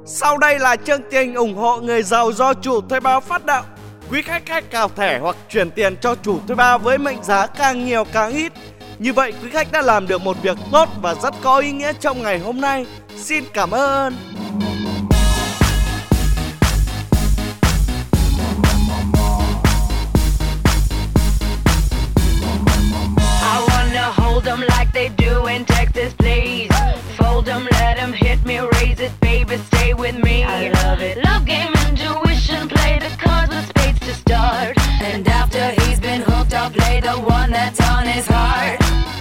Sau đây là chương trình ủng hộ người giàu do chủ thuê bao phát động. Quý khách hãy cào thẻ hoặc chuyển tiền cho chủ thuê bao với mệnh giá càng nhiều càng ít. Như vậy quý khách đã làm được một việc tốt và rất có ý nghĩa trong ngày hôm nay. Xin cảm ơn. Hold them like they do in Texas, please. Fold them, let them hit me, raise it, baby, stay with me. I love it. Love game, intuition, play the cards with spades to start. And after he's been hooked, I'll play the one that's on his heart.